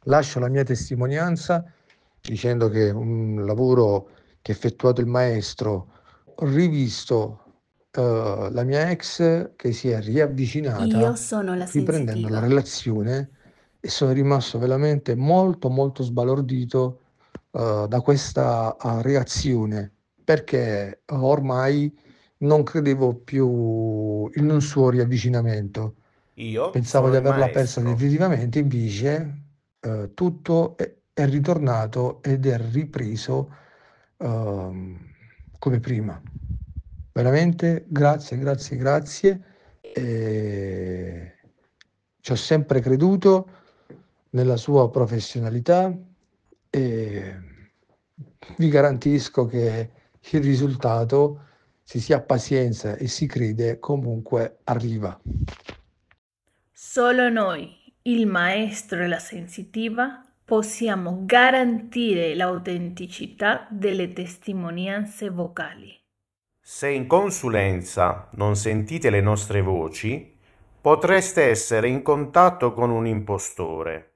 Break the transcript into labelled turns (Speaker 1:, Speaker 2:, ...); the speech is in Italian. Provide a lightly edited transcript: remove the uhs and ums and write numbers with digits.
Speaker 1: Lascio la mia testimonianza dicendo che un lavoro che ha effettuato il maestro, ho rivisto la mia ex che si è
Speaker 2: Io
Speaker 1: riavvicinata,
Speaker 2: sono la
Speaker 1: riprendendo la
Speaker 2: sensitiva.
Speaker 1: relazione, e sono rimasto veramente molto, molto sbalordito da questa reazione, perché ormai non credevo più in un suo riavvicinamento.
Speaker 3: Io
Speaker 1: Pensavo
Speaker 3: sono
Speaker 1: di
Speaker 3: il
Speaker 1: averla persa
Speaker 3: maestro.
Speaker 1: definitivamente, invece tutto è ritornato ed è ripreso come prima. Veramente grazie, grazie, grazie. E ci ho sempre creduto nella sua professionalità e vi garantisco che il risultato, se si ha pazienza e si crede, comunque arriva.
Speaker 2: Solo noi, il maestro e la sensitiva, possiamo garantire l'autenticità delle testimonianze vocali.
Speaker 3: Se in consulenza non sentite le nostre voci, potreste essere in contatto con un impostore.